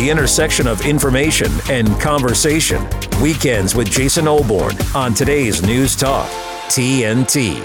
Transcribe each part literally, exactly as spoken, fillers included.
the intersection of information and conversation. Weekends with Jason Olbourne on today's News Talk, T N T.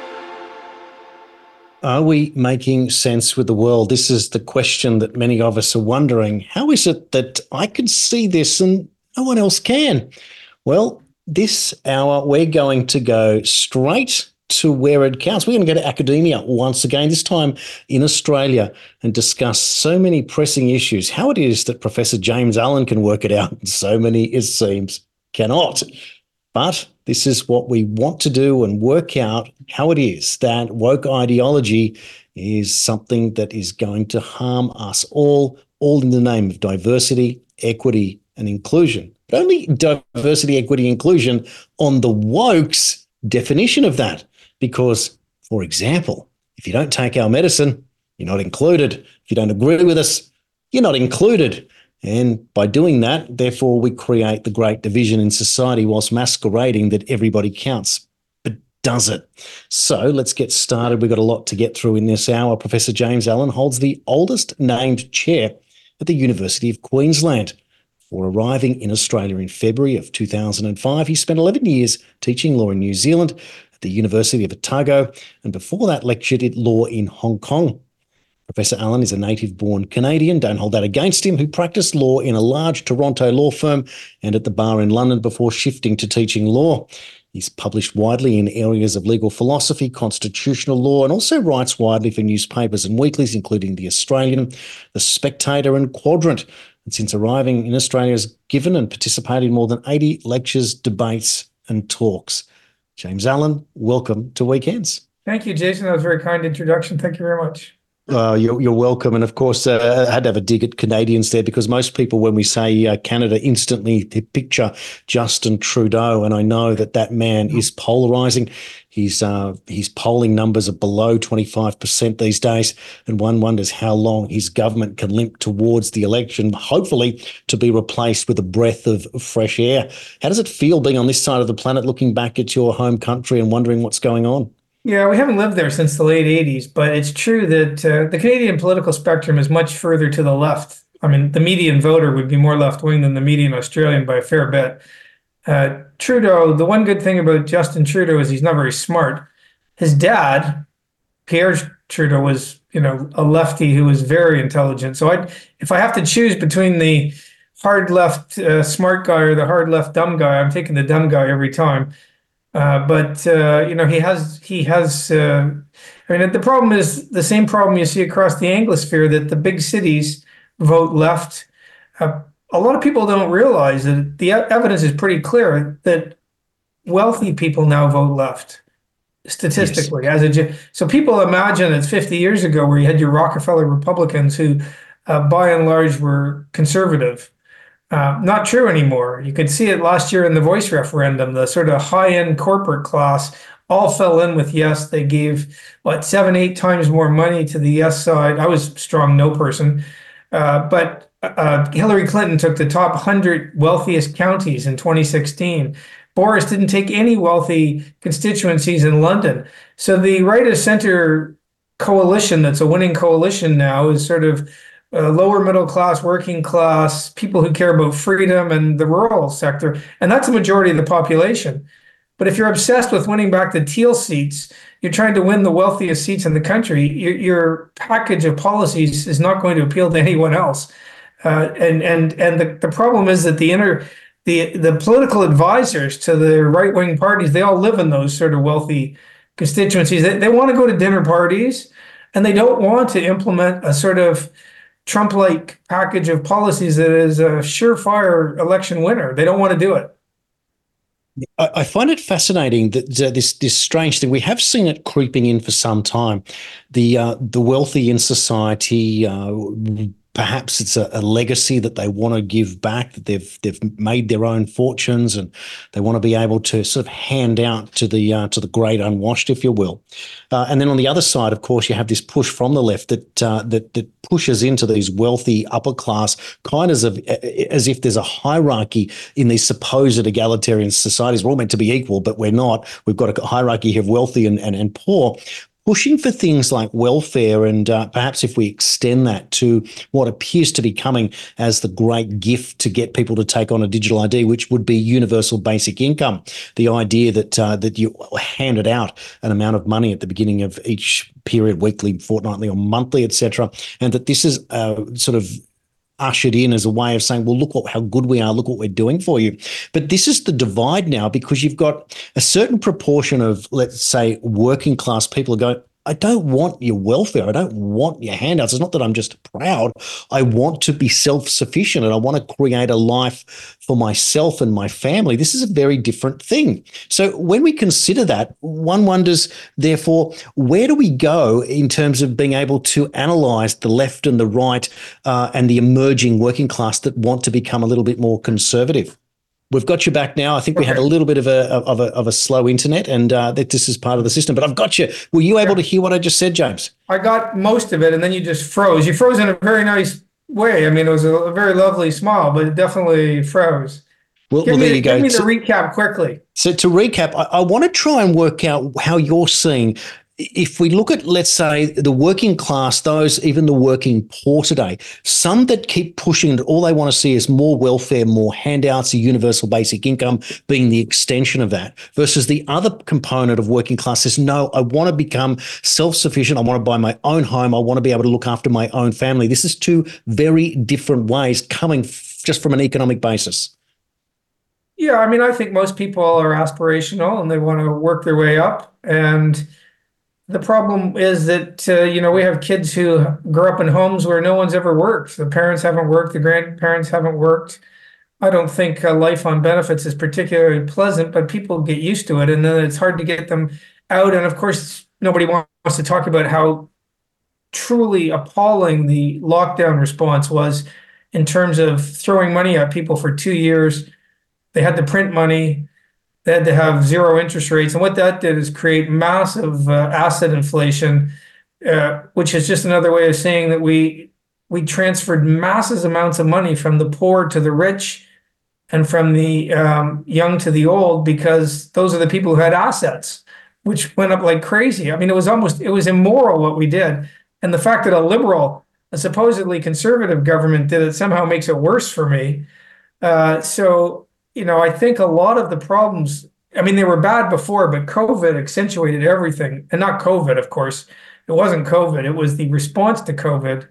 Are we making sense with the world? This is the question that many of us are wondering. How is it that I can see this and no one else can? Well, this hour, we're going to go straight to where it counts. We're going to go to academia once again, this time in Australia, and discuss so many pressing issues. How it is that Professor James Allen can work it out and so many, it seems, cannot. But this is what we want to do and work out how it is that woke ideology is something that is going to harm us all, all in the name of diversity, equity, and inclusion. But only diversity, equity, inclusion on the woke's definition of that. Because, for example, if you don't take our medicine, you're not included. If you don't agree with us, you're not included. And by doing that, therefore, we create the great division in society whilst masquerading that everybody counts. But does it? So let's get started. We've got a lot to get through in this hour. Professor James Allen holds the oldest named chair at the University of Queensland. Before arriving in Australia in February of two thousand five, he spent eleven years teaching law in New Zealand at the University of Otago, and before that lectured at law in Hong Kong. Professor Allen is a native-born Canadian, don't hold that against him, who practiced law in a large Toronto law firm and at the bar in London before shifting to teaching law. He's published widely in areas of legal philosophy, constitutional law, and also writes widely for newspapers and weeklies, including The Australian, The Spectator, and Quadrant. And since arriving in Australia, has given and participated in more than eighty lectures, debates, and talks. James Allen, welcome to Weekends. Thank you, Jason. That was a very kind introduction. Thank you very much. Uh, you're, you're welcome. And of course, uh, I had to have a dig at Canadians there, because most people, when we say uh, Canada, instantly picture Justin Trudeau. And I know that that man is polarizing. His, uh, his polling numbers are below twenty-five percent these days. And one wonders how long his government can limp towards the election, hopefully to be replaced with a breath of fresh air. How does it feel being on this side of the planet, looking back at your home country and wondering what's going on? Yeah, we haven't lived there since the late eighties, but it's true that uh, the Canadian political spectrum is much further to the left. I mean, the median voter would be more left-wing than the median Australian by a fair bit. Uh, Trudeau, the one good thing about Justin Trudeau is he's not very smart. His dad, Pierre Trudeau, was, you know, a lefty who was very intelligent. So I, if I have to choose between the hard left uh, smart guy or the hard left dumb guy, I'm taking the dumb guy every time. Uh, but, uh, you know, he has, he has, uh, I mean, the problem is the same problem you see across the Anglosphere, that the big cities vote left. Uh, a lot of people don't realize that the evidence is pretty clear that wealthy people now vote left, statistically. Yes. As a, so people imagine it's fifty years ago where you had your Rockefeller Republicans who, uh, by and large, were conservative. Uh, not true anymore. You could see it last year in the voice referendum. The sort of high-end corporate class all fell in with yes. They gave, what, seven, eight times more money to the yes side. I was a strong no person. Uh, but uh, Hillary Clinton took the top one hundred wealthiest counties in twenty sixteen. Boris didn't take any wealthy constituencies in London. So the right-of-center coalition that's a winning coalition now is sort of Uh, lower middle class, working class, people who care about freedom and the rural sector. And that's a majority of the population. But if you're obsessed with winning back the teal seats, you're trying to win the wealthiest seats in the country, your, your package of policies is not going to appeal to anyone else. Uh, and and and the, the problem is that the inner the the political advisors to the right-wing parties, they all live in those sort of wealthy constituencies. They, they want to go to dinner parties, and they don't want to implement a sort of Trump-like package of policies that is a surefire election winner. They don't want to do it. I, I find it fascinating that uh, this this strange thing, we have seen it creeping in for some time. The uh, the wealthy in society, uh, perhaps it's a, a legacy that they want to give back, that they've they've made their own fortunes, and they want to be able to sort of hand out to the uh, to the great unwashed, if you will. Uh, and then on the other side, of course, you have this push from the left that uh, that that pushes into these wealthy upper class, kind of as if there's a hierarchy in these supposed egalitarian societies. We're all meant to be equal, but we're not. We've got a hierarchy here of wealthy and and, and poor, pushing for things like welfare, and uh, perhaps if we extend that to what appears to be coming as the great gift to get people to take on a digital I D, which would be universal basic income. The idea that uh, that you handed out an amount of money at the beginning of each period, weekly, fortnightly, or monthly, et cetera, and that this is uh, sort of ushered in as a way of saying, well, look what, how good we are, look what we're doing for you. But this is the divide now, because you've got a certain proportion of, let's say, working class people who go, I don't want your welfare. I don't want your handouts. It's not that I'm just proud. I want to be self-sufficient, and I want to create a life for myself and my family. This is a very different thing. So when we consider that, one wonders, therefore, where do we go in terms of being able to analyse the left and the right uh, and the emerging working class that want to become a little bit more conservative? We've got you back now. I think we had a little bit of a of a of a slow internet, and uh, that this is part of the system. But I've got you. Were you able to hear what I just said, James? I got most of it, and then you just froze. You froze in a very nice way. I mean, it was a, a very lovely smile, but it definitely froze. Well, give well me, there you go. Give me the so, recap quickly. So to recap, I, I want to try and work out how you're seeing. If we look at, let's say, the working class, those, even the working poor today, some that keep pushing that all they want to see is more welfare, more handouts, a universal basic income being the extension of that, versus the other component of working class is, no, I want to become self-sufficient. I want to buy my own home. I want to be able to look after my own family. This is two very different ways coming f- just from an economic basis. Yeah, I mean, I think most people are aspirational and they want to work their way up. And the problem is that, uh, you know, we have kids who grew up in homes where no one's ever worked. The parents haven't worked. The grandparents haven't worked. I don't think uh, life on benefits is particularly pleasant, but people get used to it. And then it's hard to get them out. And of course, nobody wants to talk about how truly appalling the lockdown response was in terms of throwing money at people for two years. They had to print money. They had to have zero interest rates. And what that did is create massive uh, asset inflation, uh, which is just another way of saying that we we transferred massive amounts of money from the poor to the rich and from the um, young to the old, because those are the people who had assets, which went up like crazy. I mean, it was almost, it was immoral what we did. And the fact that a liberal, a supposedly conservative government did it somehow makes it worse for me. Uh, so, you know, I think a lot of the problems, I mean, they were bad before, but COVID accentuated everything. And not COVID, of course. It wasn't COVID. It was the response to COVID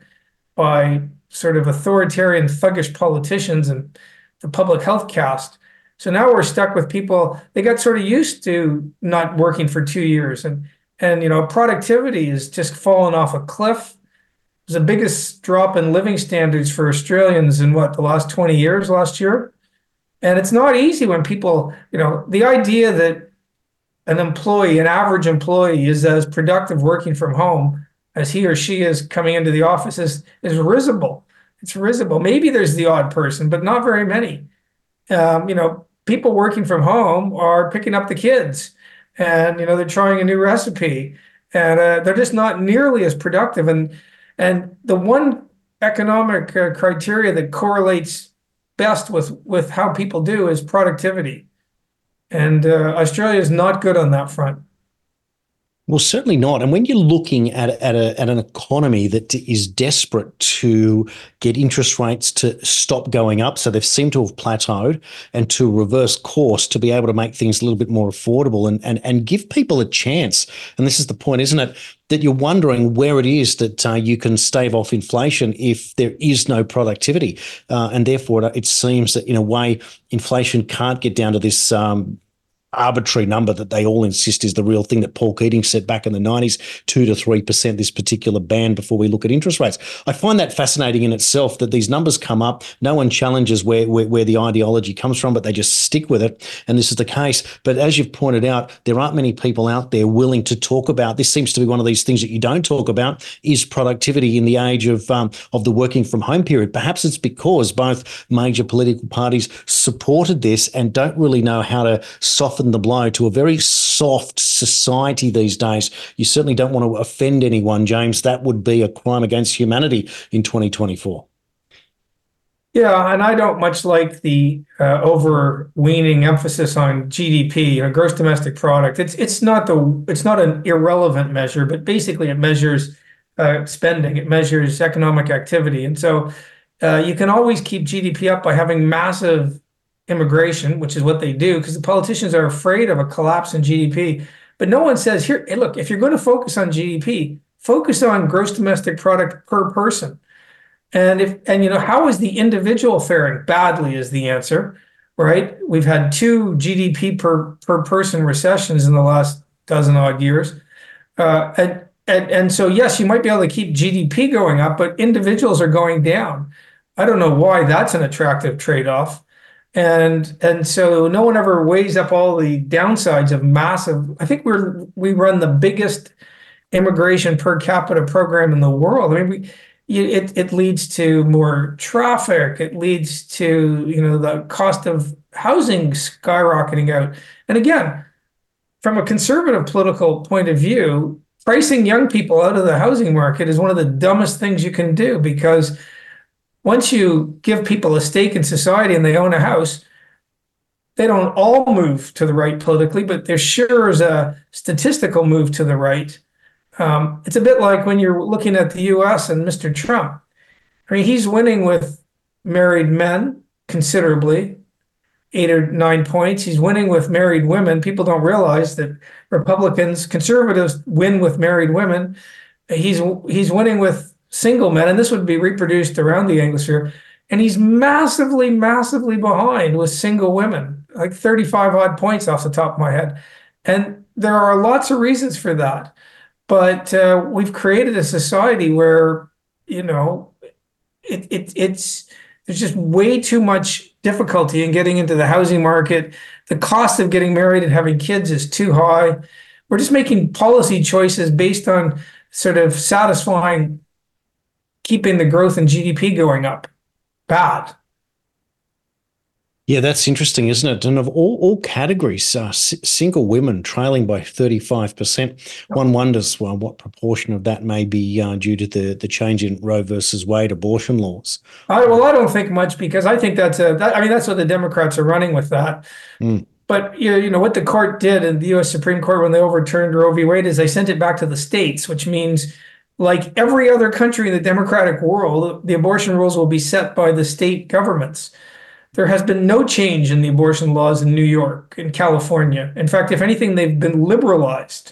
by sort of authoritarian, thuggish politicians and the public health caste. So now we're stuck with people, they got sort of used to not working for two years. And, and you know, productivity is just fallen off a cliff. It was the biggest drop in living standards for Australians in what, the last twenty years, last year? And it's not easy when people, you know, the idea that an employee, an average employee, is as productive working from home as he or she is coming into the office is, is risible. It's risible. Maybe there's the odd person, but not very many. Um, you know, people working from home are picking up the kids and, you know, they're trying a new recipe and uh, they're just not nearly as productive. And, and the one economic uh, criteria that correlates best with with how people do is productivity, and uh, Australia is not good on that front. Well, certainly not. And when you're looking at at, a, at an economy that is desperate to get interest rates to stop going up, so they've seemed to have plateaued, and to reverse course to be able to make things a little bit more affordable and and and give people a chance. And this is the point, isn't it? That you're wondering where it is that uh, you can stave off inflation if there is no productivity. Uh, and therefore, it seems that in a way, inflation can't get down to this um, arbitrary number that they all insist is the real thing that Paul Keating said back in the nineties, two to three percent, this particular band before we look at interest rates. I find that fascinating in itself that these numbers come up. No one challenges where, where, where the ideology comes from, but they just stick with it. And this is the case. But as you've pointed out, there aren't many people out there willing to talk about, this seems to be one of these things that you don't talk about, is productivity in the age of, um, of the working from home period. Perhaps it's because both major political parties supported this and don't really know how to soften the blow to a very soft society these days. You certainly don't want to offend anyone, James. That would be a crime against humanity in twenty twenty-four. Yeah, and I don't much like the uh, overweening emphasis on G D P, you know, gross domestic product. It's it's not the it's not an irrelevant measure, but basically it measures uh, spending, it measures economic activity, and so uh, you can always keep G D P up by having massive immigration, which is what they do, because the politicians are afraid of a collapse in G D P. But no one says here, hey, look, if you're going to focus on G D P, focus on gross domestic product per person. And if and you know, how is the individual faring? Badly is the answer, right? We've had two G D P per per person recessions in the last dozen odd years, uh, and and and so yes, you might be able to keep G D P going up, but individuals are going down. I don't know why that's an attractive trade-off, and and so no one ever weighs up all the downsides of massive. I think we're we run the biggest immigration per capita program in the world. I mean, we. It, it leads to more traffic. It leads to, you know, the cost of housing skyrocketing out. And again, from a conservative political point of view, pricing young people out of the housing market is one of the dumbest things you can do, because once you give people a stake in society and they own a house, they don't all move to the right politically, but there sure is a statistical move to the right. Um, it's a bit like when you're looking at the U S and Mister Trump. I mean, he's winning with married men considerably, eight or nine points. He's winning with married women. People don't realize that Republicans, conservatives win with married women. He's he's winning with single men, and this would be reproduced around the Anglosphere. And he's massively, massively behind with single women, like thirty-five odd points off the top of my head. And there are lots of reasons for that. But uh, we've created a society where, you know, it, it, it's there's just way too much difficulty in getting into the housing market. The cost of getting married and having kids is too high. We're just making policy choices based on sort of satisfying, keeping the growth in G D P going up. Bad. Yeah, that's interesting, isn't it? And of all, all categories, uh, s- single women trailing by thirty-five percent. One wonders, well, what proportion of that may be uh, due to the, the change in Roe versus Wade abortion laws. I, well, I don't think much, because I think that's a, that, I mean, that's what the Democrats are running with that. Mm. But you know, you know what the court did in the U S Supreme Court when they overturned Roe v. Wade is they sent it back to the states, which means, like every other country in the democratic world, the abortion rules will be set by the state governments. There has been no change in the abortion laws in New York, in California. In fact, if anything, they've been liberalized.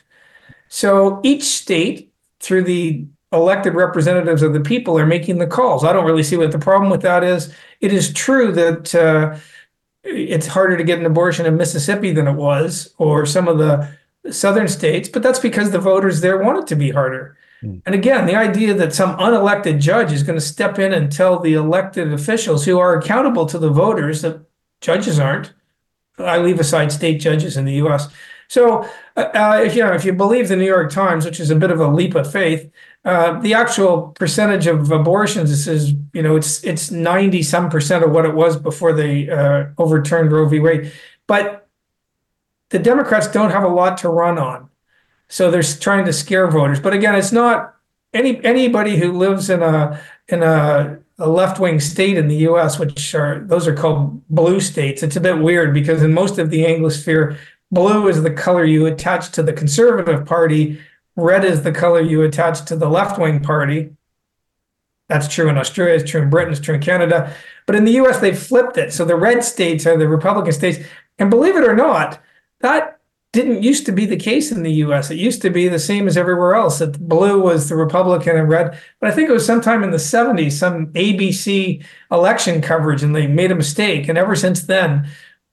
So each state, through the elected representatives of the people, are making the calls. I don't really see what the problem with that is. It is true that uh, it's harder to get an abortion in Mississippi than it was, or some of the southern states, but that's because the voters there want it to be harder. And again, the idea that some unelected judge is going to step in and tell the elected officials who are accountable to the voters that judges aren't. I leave aside state judges in the U S. So, uh, if you know, if you believe the New York Times, which is a bit of a leap of faith, uh, the actual percentage of abortions is, you know, it's it's ninety some percent of what it was before they uh, overturned Roe v. Wade. But the Democrats don't have a lot to run on. So they're trying to scare voters. But again, it's not any anybody who lives in a in a, a left-wing state in the U S, which are those are called blue states. It's a bit weird because in most of the Anglosphere, blue is the color you attach to the Conservative Party. Red is the color you attach to the left-wing party. That's true in Australia, it's true in Britain, it's true in Canada. But in the U S, they've flipped it. So the red states are the Republican states. And believe it or not, that didn't used to be the case in the U S. It used to be the same as everywhere else, that blue was the Republican and red. But I think it was sometime in the seventies, some A B C election coverage, and they made a mistake. And ever since then,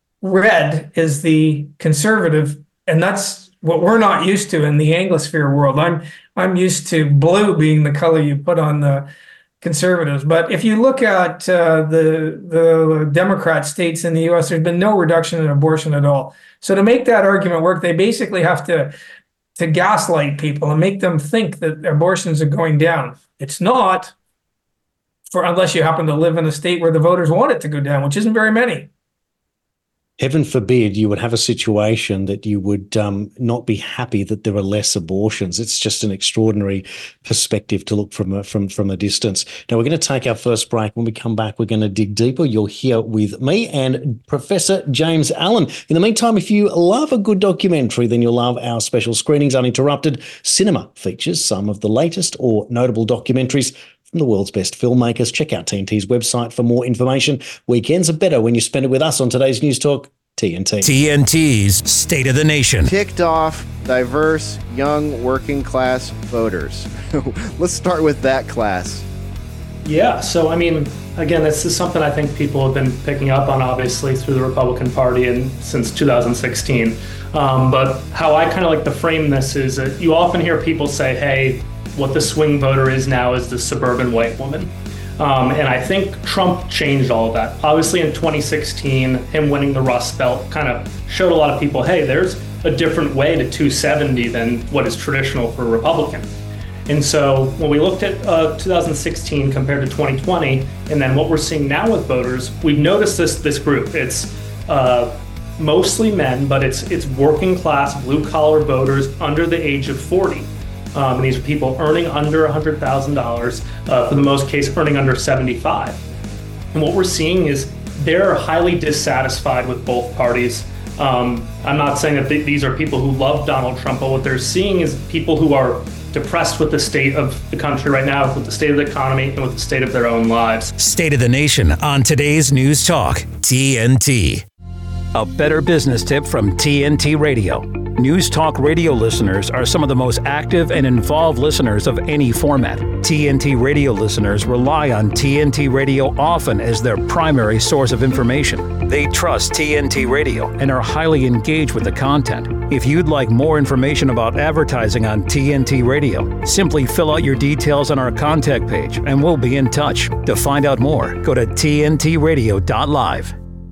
red is the conservative. And that's what we're not used to in the Anglosphere world. I'm I'm used to blue being the color you put on the conservatives. But if you look at uh, the the Democrat states in the U S, there's been no reduction in abortion at all. So to make that argument work, they basically have to to gaslight people and make them think that abortions are going down. It's not, for unless you happen to live in a state where the voters want it to go down, which isn't very many. Heaven forbid you would have a situation that you would um, not be happy that there are less abortions. It's just an extraordinary perspective to look from a, from, from a distance. Now, we're going to take our first break. When we come back, we're going to dig deeper. You'll hear with me and Professor James Allen. In the meantime, if you love a good documentary, then you'll love our special Screenings Uninterrupted. Cinema features some of the latest or notable documentaries from the world's best filmmakers. Check out T N T's website for more information. Weekends are better when you spend it with us on today's News Talk T N T. T N T's State of the Nation. Ticked off, diverse, young, working class voters. Let's start with that class. Yeah, so I mean, again, this is something I think people have been picking up on, obviously, through the Republican Party and since two thousand sixteen. Um, but how I kind of like to frame this is that you often hear people say, hey, what the swing voter is now is the suburban white woman. Um, and I think Trump changed all of that. Obviously in twenty sixteen, him winning the Rust Belt kind of showed a lot of people, hey, there's a different way to two seventy than what is traditional for a Republican. And so when we looked at uh, two thousand sixteen compared to twenty twenty, and then what we're seeing now with voters, we've noticed this this group. It's uh, mostly men, but it's it's working class, blue collar voters under the age of forty. Um, and these are people earning under one hundred thousand dollars, uh, for the most case earning under seventy-five. And what we're seeing is they're highly dissatisfied with both parties. Um, I'm not saying that th- these are people who love Donald Trump, but what they're seeing is people who are depressed with the state of the country right now, with the state of the economy, and with the state of their own lives. State of the Nation on today's News Talk T N T. A better business tip from T N T Radio. News Talk Radio listeners are some of the most active and involved listeners of any format. T N T Radio listeners rely on T N T Radio often as their primary source of information. They trust T N T Radio and are highly engaged with the content. If you'd like more information about advertising on T N T Radio, simply fill out your details on our contact page and we'll be in touch. To find out more, go to T N T radio dot live.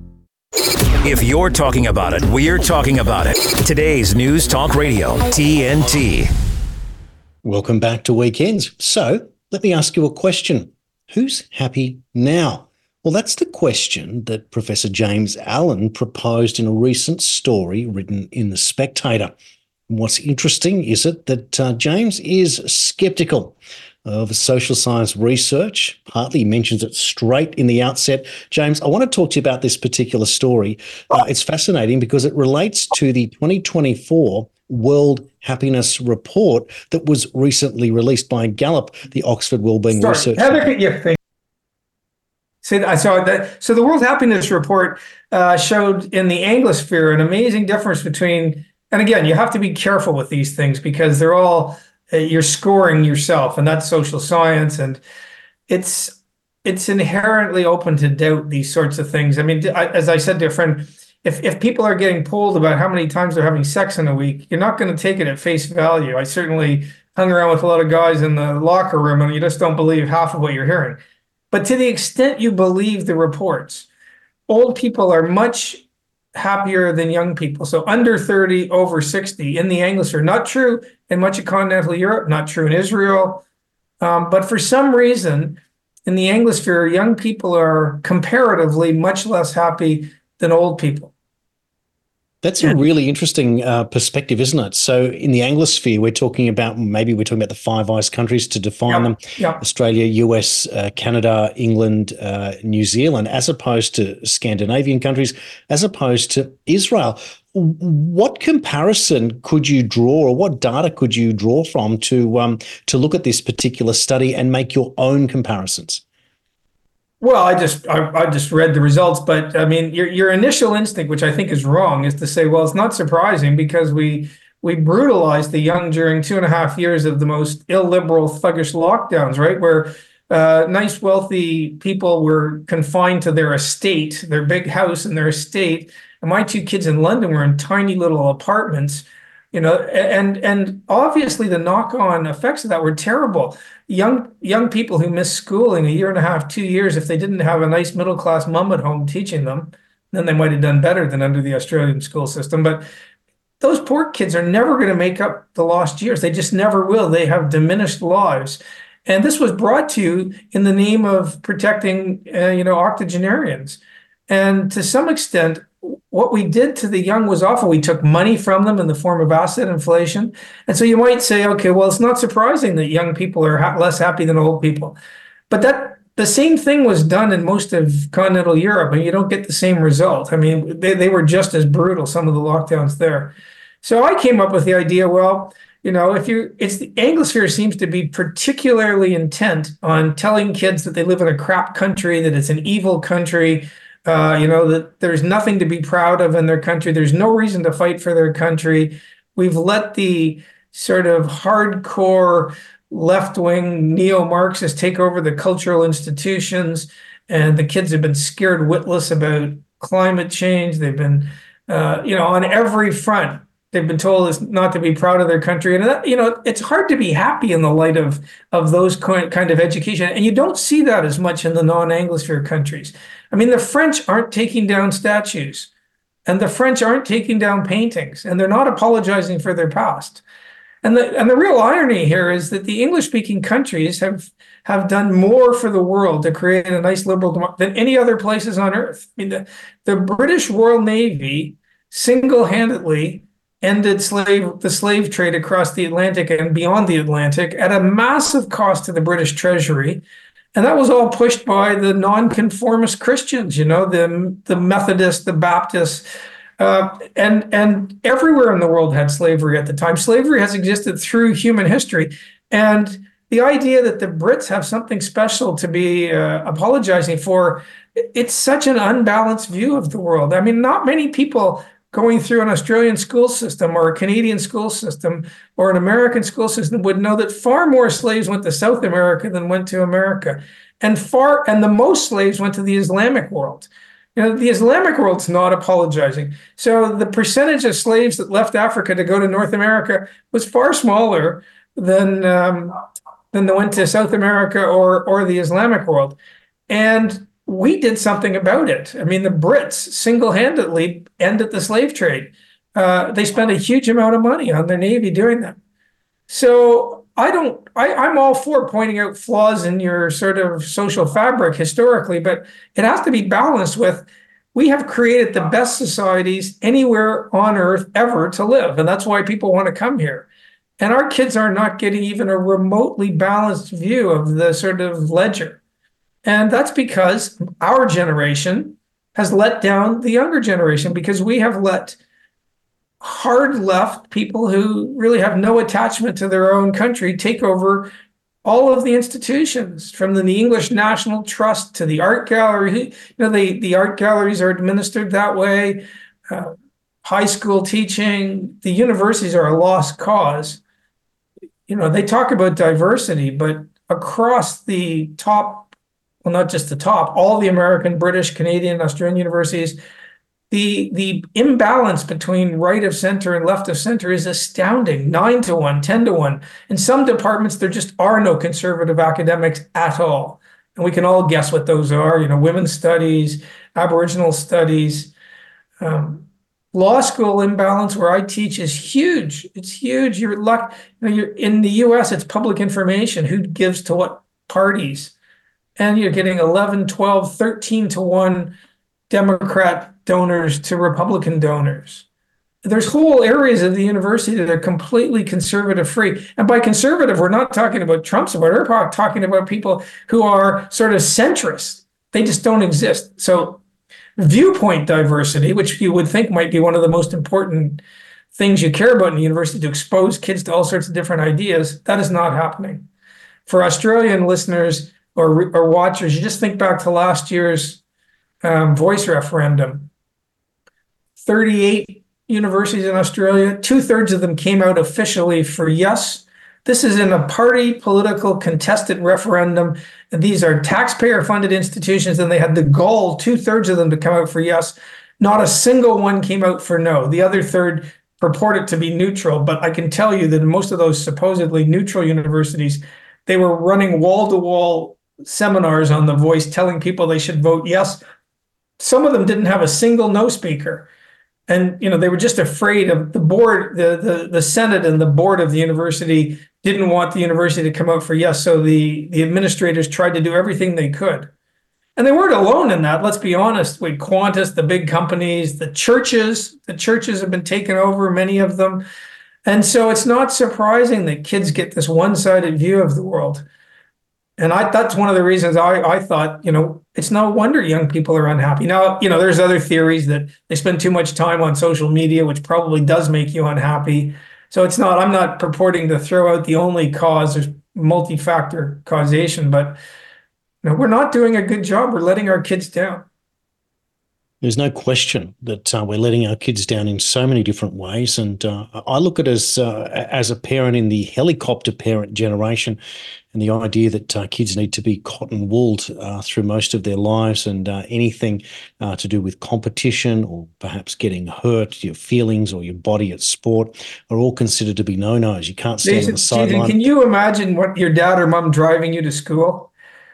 If you're talking about it, we're talking about it. Today's News Talk Radio, T N T. Welcome back to Weekends. So let me ask you a question. Who's happy now? Well, that's the question that Professor James Allen proposed in a recent story written in The Spectator. And what's interesting is it that uh, James is skeptical of social science research. Partly he mentions it straight in the outset. James, I want to talk to you about this particular story. Uh, it's fascinating because it relates to the twenty twenty-four World Happiness Report that was recently released by Gallup, the Oxford Wellbeing Sorry, Research. Heather, yeah, thank So I saw that. So the World Happiness Report uh, showed in the Anglosphere an amazing difference between, and again, you have to be careful with these things because they're all, uh, you're scoring yourself, and that's social science, and it's it's inherently open to doubt, these sorts of things. I mean, I, as I said to a friend, if if people are getting polled about how many times they're having sex in a week, you're not going to take it at face value. I certainly hung around with a lot of guys in the locker room, and you just don't believe half of what you're hearing. But to the extent you believe the reports, old people are much happier than young people. So under thirty, over sixty in the Anglosphere. Not true in much of continental Europe, not true in Israel. Um, but for some reason, in the Anglosphere, young people are comparatively much less happy than old people. That's a really interesting uh, perspective, isn't it? So in the Anglosphere, we're talking about, maybe we're talking about the Five Eyes countries to define Yep, them, yep. Australia, U S, uh, Canada, England, uh, New Zealand, as opposed to Scandinavian countries, as opposed to Israel. What comparison could you draw, or what data could you draw from to um, to look at this particular study and make your own comparisons? Well, I just I, I just read the results, but I mean, your your initial instinct, which I think is wrong, is to say, well, it's not surprising because we we brutalized the young during two and a half years of the most illiberal, thuggish lockdowns, right? Where uh, nice, wealthy people were confined to their estate, their big house and their estate. And my two kids in London were in tiny little apartments, you know, and and obviously the knock-on effects of that were terrible. Young young people who missed schooling a year and a half, two years, if they didn't have a nice middle-class mum at home teaching them, then they might have done better than under the Australian school system. But those poor kids are never going to make up the lost years. They just never will. They have diminished lives. And this was brought to you in the name of protecting, uh, you know, octogenarians. And to some extent, what we did to the young was awful. We took money from them in the form of asset inflation. And so you might say, okay, well, it's not surprising that young people are ha- less happy than old people. But that the same thing was done in most of continental Europe, and you don't get the same result. I mean, they, they were just as brutal, some of the lockdowns there. So I came up with the idea, well, you know, if you, it's the Anglosphere seems to be particularly intent on telling kids that they live in a crap country, that it's an evil country, uh, you know, that there's nothing to be proud of in their country. There's no reason to fight for their country. We've let the sort of hardcore left-wing neo-Marxists take over the cultural institutions, and the kids have been scared witless about climate change. They've been, uh, you know, on every front. They've been told not to be proud of their country. And, that, you know, it's hard to be happy in the light of, of those kind of education. And you don't see that as much in the non-Anglosphere countries. I mean, the French aren't taking down statues, and the French aren't taking down paintings, and they're not apologizing for their past. And the, and the real irony here is that the English-speaking countries have, have done more for the world to create a nice liberal democracy than any other places on earth. I mean, the, the British Royal Navy single-handedly ended slave the slave trade across the Atlantic and beyond the Atlantic at a massive cost to the British Treasury. And that was all pushed by the nonconformist Christians, you know, the, the Methodists, the Baptists, uh, and, and everywhere in the world had slavery at the time. Slavery has existed through human history. And the idea that the Brits have something special to be uh, apologizing for, it's such an unbalanced view of the world. I mean, not many people going through an Australian school system or a Canadian school system or an American school system would know that far more slaves went to South America than went to America. And far and the most slaves went to the Islamic world. You know, the Islamic world's not apologizing. So the percentage of slaves that left Africa to go to North America was far smaller than um, than that went to South America or or the Islamic world. And we did something about it. I mean, the Brits single-handedly ended the slave trade. Uh, they spent a huge amount of money on their Navy doing that. So I don't, I, I'm all for pointing out flaws in your sort of social fabric historically, but it has to be balanced with, we have created the best societies anywhere on earth ever to live. And that's why people want to come here. And our kids are not getting even a remotely balanced view of the sort of ledger. And that's because our generation has let down the younger generation, because we have let hard left people who really have no attachment to their own country take over all of the institutions, from the, the English National Trust to the art gallery. You know, the, the art galleries are administered that way. Uh, high school teaching, the universities are a lost cause. You know, they talk about diversity, but across the top, well, not just the top, all the American, British, Canadian, Australian universities, the, the imbalance between right of center and left of center is astounding. Nine to one, ten to one. In some departments, there just are no conservative academics at all. And we can all guess what those are, you know, women's studies, Aboriginal studies. Um, law school imbalance where I teach is huge. It's huge. You're luck, you know, you're in the U S, it's public information, who gives to what parties. And you're getting eleven, twelve, thirteen to one Democrat donors to Republican donors. There's whole areas of the university that are completely conservative free. And by conservative, we're not talking about Trump supporters. We're talking about people who are sort of centrist. They just don't exist. So viewpoint diversity, which you would think might be one of the most important things you care about in the university, to expose kids to all sorts of different ideas, that is not happening. For Australian listeners, Or, or watchers, you just think back to last year's um, voice referendum. thirty-eight universities in Australia, two-thirds of them came out officially for yes. This is in a party political contested referendum. And these are taxpayer-funded institutions, and they had the gall, two-thirds of them, to come out for yes. Not a single one came out for no. The other third purported to be neutral, but I can tell you that in most of those supposedly neutral universities, they were running wall-to-wall seminars on The Voice telling people they should vote yes. Some of them didn't have a single no speaker. And, you know, they were just afraid of the board, the, the, the Senate and the board of the university didn't want the university to come out for yes. So the, the administrators tried to do everything they could. And they weren't alone in that. Let's be honest. With Qantas, the big companies, the churches, the churches have been taken over, many of them. And so it's not surprising that kids get this one-sided view of the world. And I, that's one of the reasons I, I thought, you know, it's no wonder young people are unhappy. Now, you know, there's other theories that they spend too much time on social media, which probably does make you unhappy. So it's not, I'm not purporting to throw out the only cause. There's multi-factor causation, but you know, we're not doing a good job. We're letting our kids down. There's no question that uh, we're letting our kids down in so many different ways. And uh, I look at it as, uh, as a parent in the helicopter parent generation, and the idea that uh, kids need to be cotton-wooled uh, through most of their lives, and uh, anything uh, to do with competition or perhaps getting hurt, your feelings or your body at sport are all considered to be no-nos. You can't stand Jason, on the sideline. Can you imagine what your dad or mom driving you to school?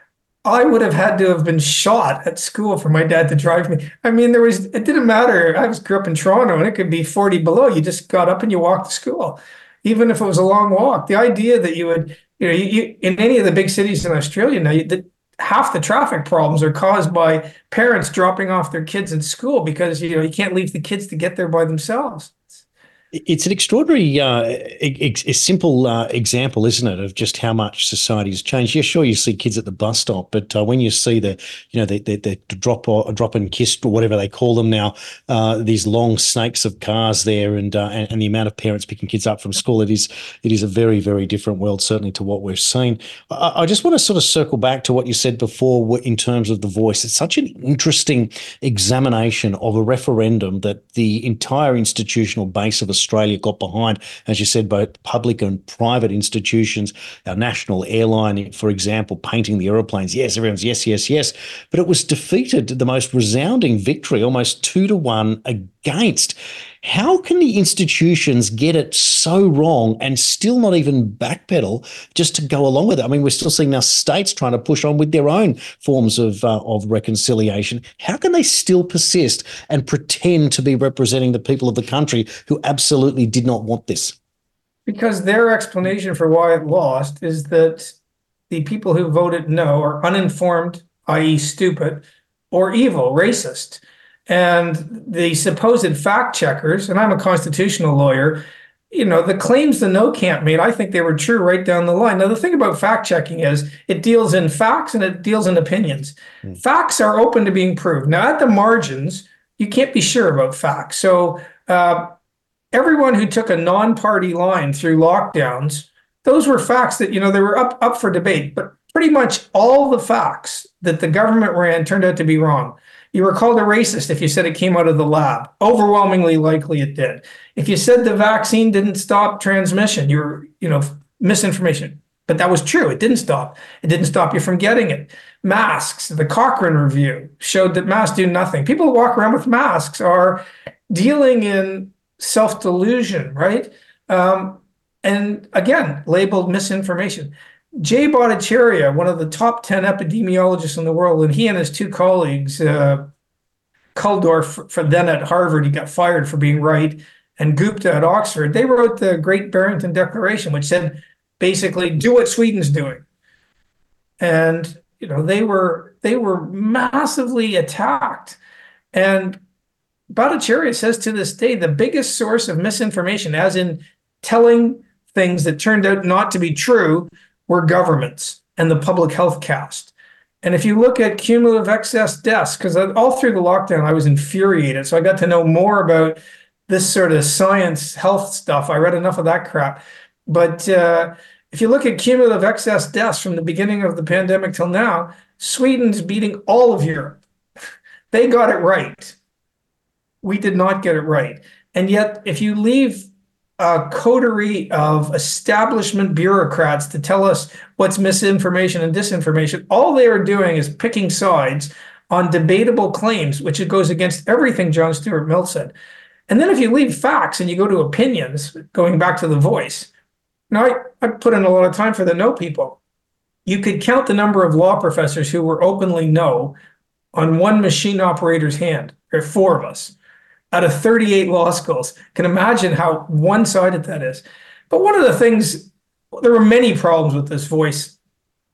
I would have had to have been shot at school for my dad to drive me. I mean, there was, it didn't matter. I was grew up in Toronto and it could be forty below. You just got up and you walked to school, even if it was a long walk. The idea that you would, you know, you, you, in any of the big cities in Australia now, you, the, half the traffic problems are caused by parents dropping off their kids at school because, you know, you can't leave the kids to get there by themselves. It's an extraordinary, uh, a, a simple uh, example, isn't it, of just how much society has changed. Yeah, sure, you see kids at the bus stop, but uh, when you see the, you know, the, the, the drop or drop and kiss or whatever they call them now, uh, these long snakes of cars there, and, uh, and and the amount of parents picking kids up from school, it is it is a very, very different world, certainly to what we've seen. I, I just want to sort of circle back to what you said before in terms of the voice. It's such an interesting examination of a referendum that the entire institutional base of Australia got behind, as you said, both public and private institutions, our national airline, for example, painting the aeroplanes. Yes, everyone's yes, yes, yes. But it was defeated, the most resounding victory, almost two to one against. How can the institutions get it so wrong and still not even backpedal just to go along with it? I mean, we're still seeing now states trying to push on with their own forms of uh, of reconciliation. How can they still persist and pretend to be representing the people of the country who absolutely did not want this? Because their explanation for why it lost is that the people who voted no are uninformed, that is stupid, or evil, racist. And the supposed fact checkers, and I'm a constitutional lawyer, you know, the claims the no camp made, I think they were true right down the line. Now, the thing about fact checking is it deals in facts and it deals in opinions. Mm. Facts are open to being proved. Now, at the margins, you can't be sure about facts. So uh, everyone who took a non-party line through lockdowns, those were facts that, you know, they were up, up for debate. But pretty much all the facts that the government ran turned out to be wrong. You were called a racist if you said it came out of the lab. Overwhelmingly likely it did. If you said the vaccine didn't stop transmission, you were, you know, misinformation. But that was true. It didn't stop. It didn't stop you from getting it. Masks, the Cochrane review showed that masks do nothing. People who walk around with masks are dealing in self-delusion, right? Um, and again, labeled misinformation. Jay Bhattacharya, one of the top ten epidemiologists in the world, and he and his two colleagues, uh, Kuldorf, for then at Harvard, he got fired for being right, and Gupta at Oxford, they wrote the Great Barrington Declaration, which said, basically, do what Sweden's doing. And, you know, they were they were massively attacked. And Bhattacharya says to this day, the biggest source of misinformation, as in telling things that turned out not to be true, were governments and the public health cast. And if you look at cumulative excess deaths, because all through the lockdown, I was infuriated. So I got to know more about this sort of science health stuff. I read enough of that crap. But uh, if you look at cumulative excess deaths from the beginning of the pandemic till now, Sweden's beating all of Europe. They got it right. We did not get it right. And yet, if you leave a coterie of establishment bureaucrats to tell us what's misinformation and disinformation, all they are doing is picking sides on debatable claims, which it goes against everything John Stuart Mill said. And then if you leave facts and you go to opinions, going back to the voice, now I, I put in a lot of time for the no people. You could count the number of law professors who were openly no on one machine operator's hand. There are four of us out of thirty-eight law schools. Can imagine how one-sided that is. But one of the things, there were many problems with this voice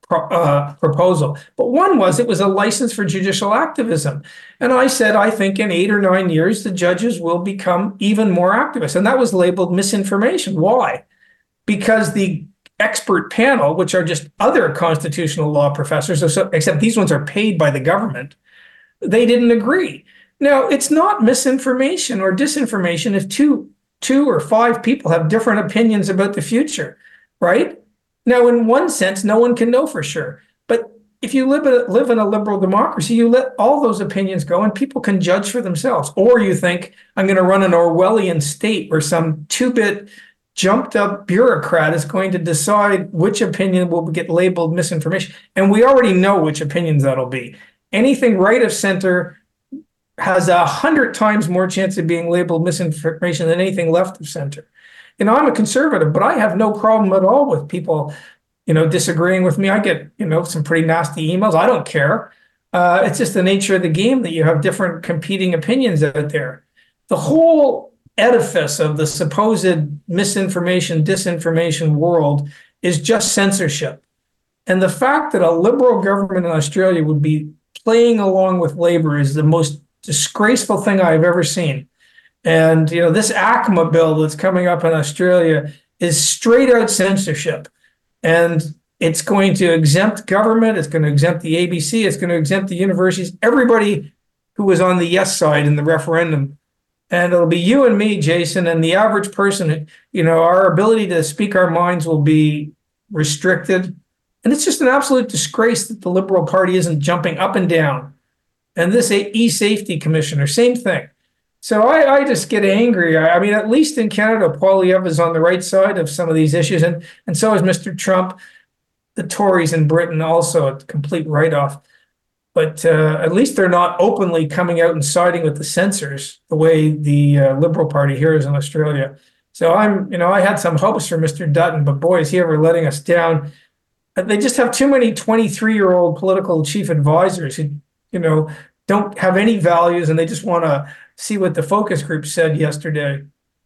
uh, proposal. But one was it was a license for judicial activism. And I said, I think in eight or nine years, the judges will become even more activists. And that was labeled misinformation. Why? Because the expert panel, which are just other constitutional law professors, except these ones are paid by the government, they didn't agree. Now, it's not misinformation or disinformation if two, two or five people have different opinions about the future, right? Now, in one sense, no one can know for sure. But if you live in, a, live in a liberal democracy, you let all those opinions go and people can judge for themselves. Or you think, I'm going to run an Orwellian state where some two-bit jumped up bureaucrat is going to decide which opinion will get labeled misinformation. And we already know which opinions that'll be. Anything right of center has a hundred times more chance of being labeled misinformation than anything left of center. You know, I'm a conservative, but I have no problem at all with people, you know, disagreeing with me. I get, you know, some pretty nasty emails. I don't care. Uh, it's just the nature of the game that you have different competing opinions out there. The whole edifice of the supposed misinformation, disinformation world is just censorship. And the fact that a liberal government in Australia would be playing along with Labor is the most disgraceful thing I've ever seen. And, you know, this ACMA bill that's coming up in Australia is straight out censorship. And it's going to exempt government. It's going to exempt the A B C. It's going to exempt the universities, everybody who was on the yes side in the referendum. And it'll be you and me, Jason, and the average person. You know, our ability to speak our minds will be restricted. And it's just an absolute disgrace that the Liberal Party isn't jumping up and down. And this e-safety commissioner, same thing. So I, I just get angry. I, I mean, at least in Canada, Poilievre is on the right side of some of these issues. And, and so is Mister Trump. The Tories in Britain also a complete write-off. But uh, at least they're not openly coming out and siding with the censors the way the uh, Liberal Party here is in Australia. So I'm, you know, I had some hopes for Mister Dutton, but boy, is he ever letting us down. They just have too many twenty-three-year-old political chief advisors who, you know, don't have any values and they just want to see what the focus group said yesterday.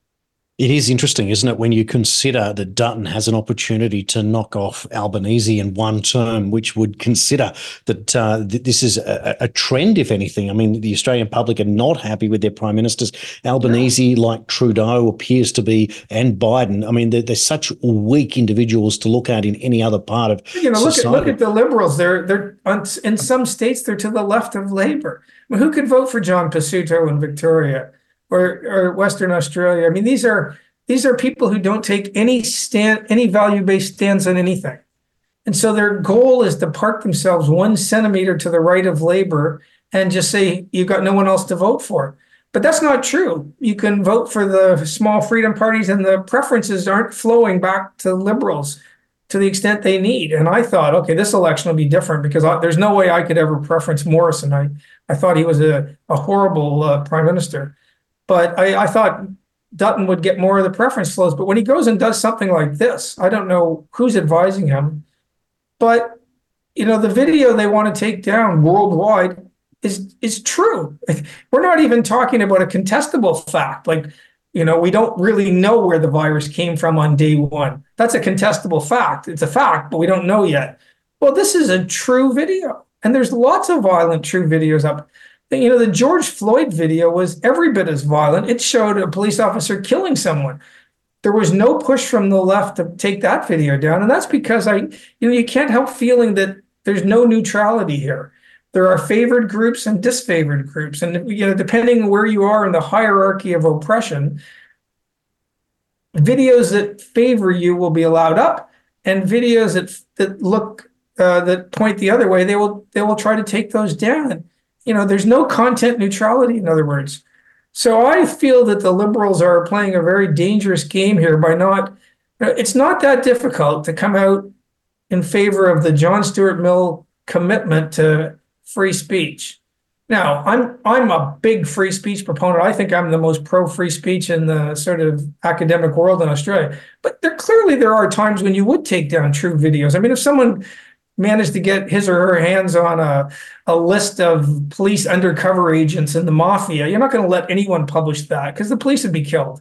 It is interesting, isn't it, when you consider that Dutton has an opportunity to knock off Albanese in one term, which would consider that uh, th- this is a, a trend, if anything. I mean, the Australian public are not happy with their prime ministers. Albanese, no. like Trudeau, appears to be, and Biden. I mean, they're, they're such weak individuals to look at in any other part of you know, society. Look at, look at the Liberals. They're they're on, in some states they're to the left of Labor. I mean, who could vote for John Pizzuto in Victoria? Or, or Western Australia. I mean, these are these are people who don't take any stand, any value-based stance on anything. And so their goal is to park themselves one centimeter to the right of Labor and just say, you've got no one else to vote for. But that's not true. You can vote for the small freedom parties and the preferences aren't flowing back to Liberals to the extent they need. And I thought, okay, this election will be different because I, there's no way I could ever preference Morrison. I, I thought he was a, a horrible uh, prime minister. But I, I thought Dutton would get more of the preference flows. But when he goes and does something like this, I don't know who's advising him. But, you know, the video they want to take down worldwide is, is true. We're not even talking about a contestable fact. Like, you know, we don't really know where the virus came from on day one. That's a contestable fact. It's a fact, but we don't know yet. Well, this is a true video. And there's lots of violent true videos up. You know, the George Floyd video was every bit as violent. It showed a police officer killing someone. There was no push from the left to take that video down. And that's because I, you know, you can't help feeling that there's no neutrality here. There are favored groups and disfavored groups. And, you know, depending on where you are in the hierarchy of oppression, videos that favor you will be allowed up, and videos that that look uh, that point the other way, they will they will try to take those down. You know, there's no content neutrality, in other words. So I feel that the Liberals are playing a very dangerous game here by not, it's not that difficult to come out in favor of the John Stuart Mill commitment to free speech. Now, I'm I'm a big free speech proponent. I think I'm the most pro-free speech in the sort of academic world in Australia. But there clearly there are times when you would take down true videos. I mean, if someone managed to get his or her hands on a, a list of police undercover agents in the mafia, you're not going to let anyone publish that because the police would be killed.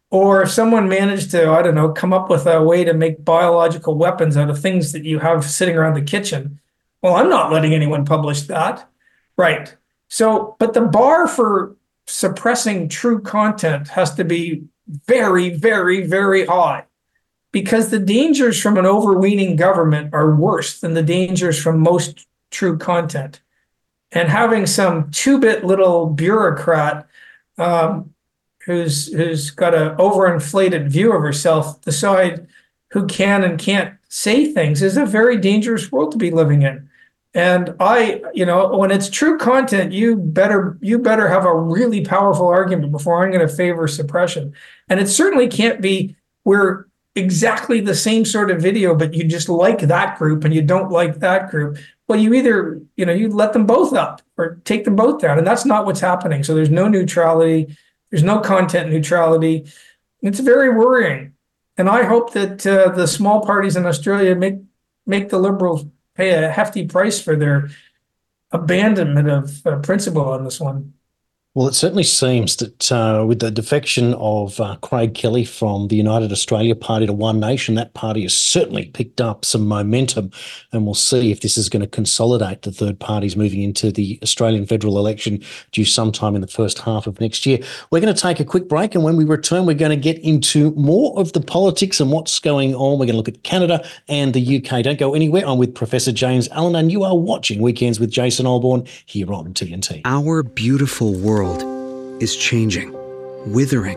Or if someone managed to, I don't know, come up with a way to make biological weapons out of things that you have sitting around the kitchen, well, I'm not letting anyone publish that. Right. So, but the bar for suppressing true content has to be very, very, very high, because the dangers from an overweening government are worse than the dangers from most true content. And having some two-bit little bureaucrat um, who's who's got an overinflated view of herself decide who can and can't say things is a very dangerous world to be living in. And I, you know, when it's true content, you better you better have a really powerful argument before I'm going to favor suppression. And it certainly can't be we're exactly the same sort of video, but you just like that group and you don't like that group. Well, you either, you know, you let them both up or take them both down. And that's not what's happening. So there's no neutrality. There's no content neutrality. It's very worrying. And I hope that uh, the small parties in Australia make make the Liberals pay a hefty price for their abandonment of uh, principle on this one. Well, it certainly seems that uh, with the defection of uh, Craig Kelly from the United Australia Party to One Nation, that party has certainly picked up some momentum, and we'll see if this is going to consolidate the third parties moving into the Australian federal election due sometime in the first half of next year. We're going to take a quick break, and when we return, we're going to get into more of the politics and what's going on. We're going to look at Canada and the U K. Don't go anywhere. I'm with Professor James Allen, and you are watching Weekends with Jason Olbourne here on T N T. Our beautiful world is changing, withering,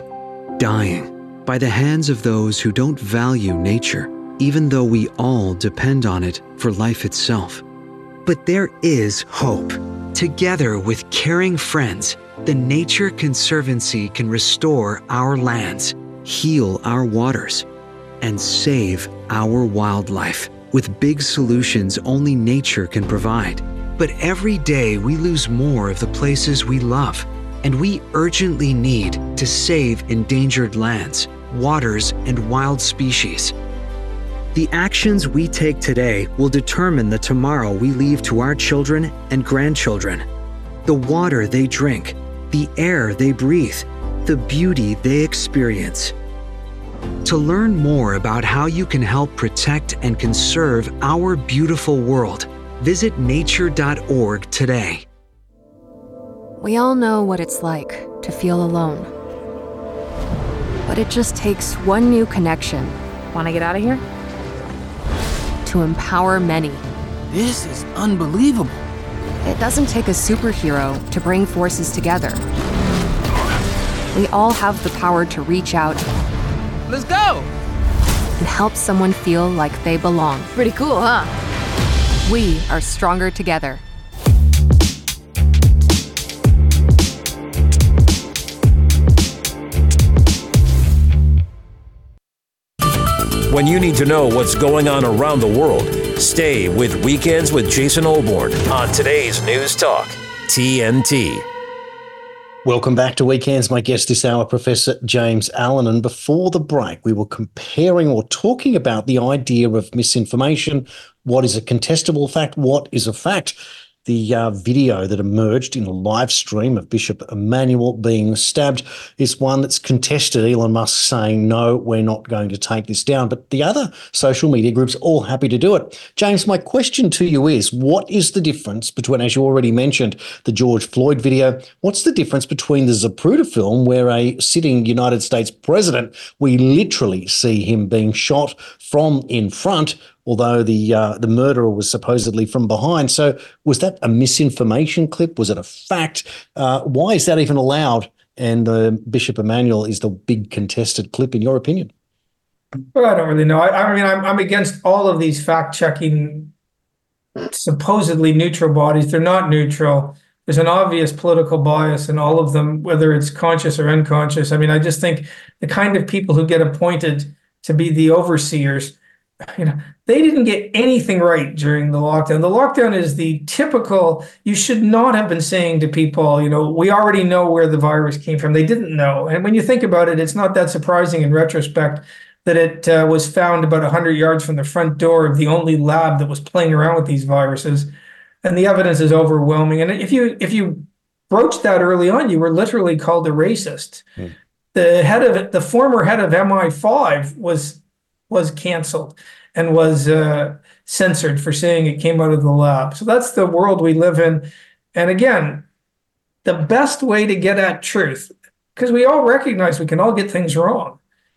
dying by the hands of those who don't value nature, even though we all depend on it for life itself. But there is hope. Together with caring friends, the Nature Conservancy can restore our lands, heal our waters, and save our wildlife with big solutions only nature can provide. But every day we lose more of the places we love, and we urgently need to save endangered lands, waters, and wild species. The actions we take today will determine the tomorrow we leave to our children and grandchildren. The water they drink, the air they breathe, the beauty they experience. To learn more about how you can help protect and conserve our beautiful world, visit nature dot org today. We all know what it's like to feel alone. But it just takes one new connection. Want to get out of here? To empower many. This is unbelievable. It doesn't take a superhero to bring forces together. We all have the power to reach out. Let's go! And help someone feel like they belong. Pretty cool, huh? We are stronger together. When you need to know what's going on around the world, stay with Weekends with Jason Olbourne on today's News Talk, T N T. Welcome back to Weekends. My guest this hour, Professor James Allen. And before the break, we were comparing or talking about the idea of misinformation. What is a contestable fact? What is a fact? The uh, video that emerged in a live stream of Bishop Emmanuel being stabbed is one that's contested. Elon Musk saying, no, we're not going to take this down. But the other social media groups all happy to do it. James, my question to you is, what is the difference between, as you already mentioned, the George Floyd video, what's the difference between the Zapruder film where a sitting United States president, we literally see him being shot from in front, although the uh, the murderer was supposedly from behind. So was that a misinformation clip? Was it a fact? Uh, why is that even allowed? And uh, Bishop Emmanuel is the big contested clip, in your opinion? Well, I don't really know. I, I mean, I'm, I'm against all of these fact-checking, supposedly neutral bodies. They're not neutral. There's an obvious political bias in all of them, whether it's conscious or unconscious. I mean, I just think the kind of people who get appointed to be the overseers, you know, they didn't get anything right during the lockdown. The lockdown is the typical, you should not have been saying to people, you know, we already know where the virus came from. They didn't know. And when you think about it, it's not that surprising in retrospect that it uh, was found about one hundred yards from the front door of the only lab that was playing around with these viruses. And the evidence is overwhelming. And if you if you broached that early on, you were literally called a racist. Mm. the head of it, the former head of M I five was was canceled and was uh, censored for saying it came out of the lab. So that's the world we live in. And again, the best way to get at truth, because we all recognize we can all get things wrong,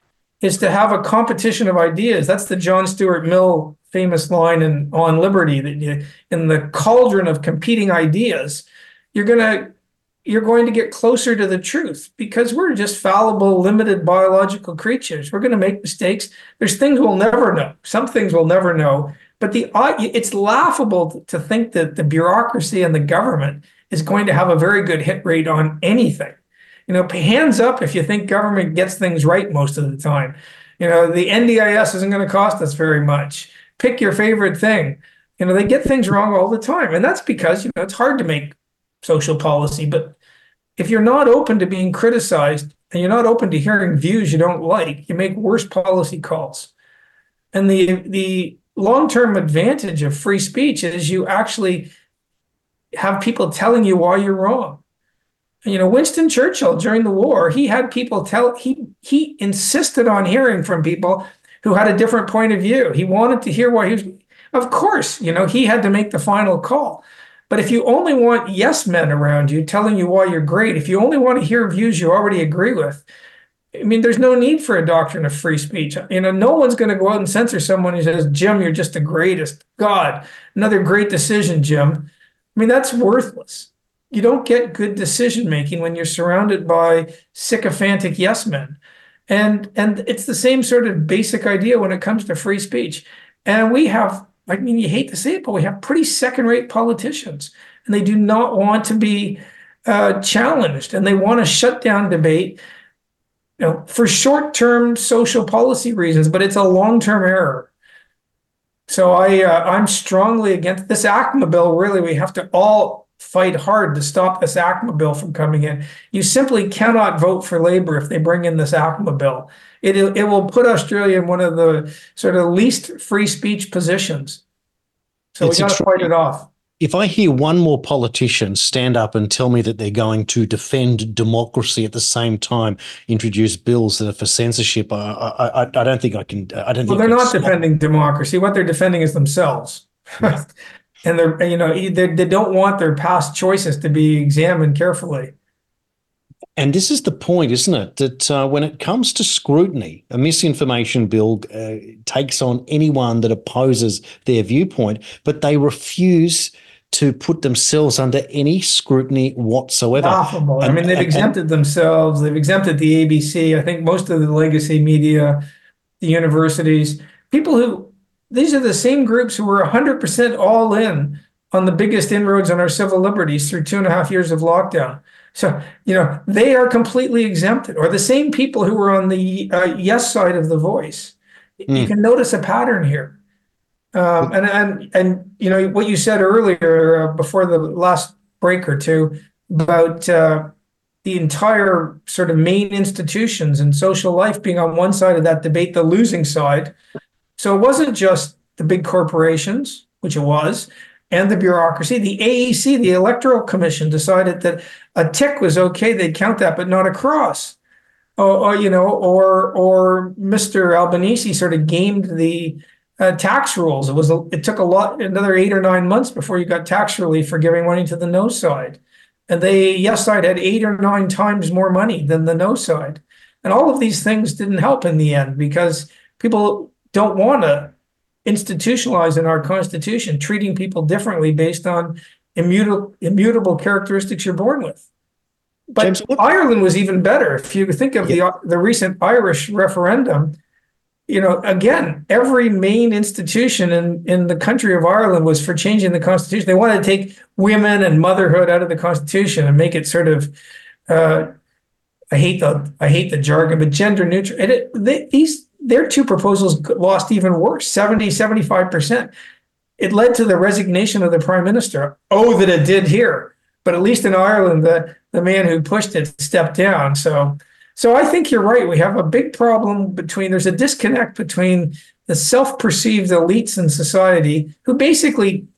is to have a competition of ideas. That's the John Stuart Mill famous line in On Liberty, that you, in the cauldron of competing ideas, you're gonna you're going to get closer to the truth, because we're just fallible, limited biological creatures. We're going to make mistakes. There's things we'll never know. Some things we'll never know. But the it's laughable to think that the bureaucracy and the government is going to have a very good hit rate on anything. You know, hands up if you think government gets things right most of the time. You know, the N D I S isn't going to cost us very much. Pick your favorite thing. You know, they get things wrong all the time. And that's because, you know, it's hard to make social policy. But if you're not open to being criticized and you're not open to hearing views you don't like, you make worse policy calls. And the the long-term advantage of free speech is you actually have people telling you why you're wrong. You know, Winston Churchill during the war, he had people tell, he he insisted on hearing from people who had a different point of view. He wanted to hear why he was, of course, you know, he had to make the final call. But if you only want yes men around you telling you why you're great, if you only want to hear views you already agree with, I mean, there's no need for a doctrine of free speech. You know, no one's going to go out and censor someone who says, Jim, you're just the greatest. God, another great decision, Jim. I mean, that's worthless. You don't get good decision making when you're surrounded by sycophantic yes men. And, and it's the same sort of basic idea when it comes to free speech. And we have, I mean, you hate to say it, but we have pretty second-rate politicians, and they do not want to be uh, challenged, and they want to shut down debate, you know, for short-term social policy reasons, but it's a long-term error. So I, uh, I'm strongly against this ACMA bill. Really, we have to all fight hard to stop this ACMA bill from coming in. You simply cannot vote for Labour if they bring in this ACMA bill. It, it will put Australia in one of the sort of least free speech positions. So it's we got to fight it off. If I hear one more politician stand up and tell me that they're going to defend democracy at the same time introduce bills that are for censorship, I, I, I don't think I can. I don't. Well, think they're not defending democracy. What they're defending is themselves, yeah. And they're you know they they don't want their past choices to be examined carefully. And this is the point, isn't it? That uh, when it comes to scrutiny, a misinformation bill uh, takes on anyone that opposes their viewpoint, but they refuse to put themselves under any scrutiny whatsoever. Laughable. I mean, they've exempted and, themselves. They've exempted the A B C. I think most of the legacy media, the universities, people who, these are the same groups who were one hundred percent all in on the biggest inroads on our civil liberties through two and a half years of lockdown. So, you know, they are completely exempted, or the same people who were on the uh, yes side of the voice. Mm. You can notice a pattern here. Um, and, and, and, you know, what you said earlier uh, before the last break or two about uh, the entire sort of main institutions and social life being on one side of that debate, the losing side. So it wasn't just the big corporations, which it was, and the bureaucracy. The A E C, the Electoral Commission, decided that a tick was okay. They'd count that, but not a cross. Or, or you know, or or Mister Albanese sort of gamed the uh, tax rules. It was a, it took a lot, another eight or nine months before you got tax relief for giving money to the no side. And the yes side had eight or nine times more money than the no side. And all of these things didn't help in the end because people don't want to institutionalized in our Constitution, treating people differently based on immutable, immutable characteristics you're born with. But James, Ireland was even better. If you think of yeah. the the recent Irish referendum, you know, again, every main institution in, in the country of Ireland was for changing the Constitution. They wanted to take women and motherhood out of the Constitution and make it sort of, uh, I hate the I hate the jargon, but gender neutral. And it, they, these Their two proposals lost even worse, seventy, seventy-five percent. It led to the resignation of the prime minister. Oh, that it did here. But at least in Ireland, the, the man who pushed it stepped down. So, so I think you're right. We have a big problem between, there's a disconnect between the self-perceived elites in society who basically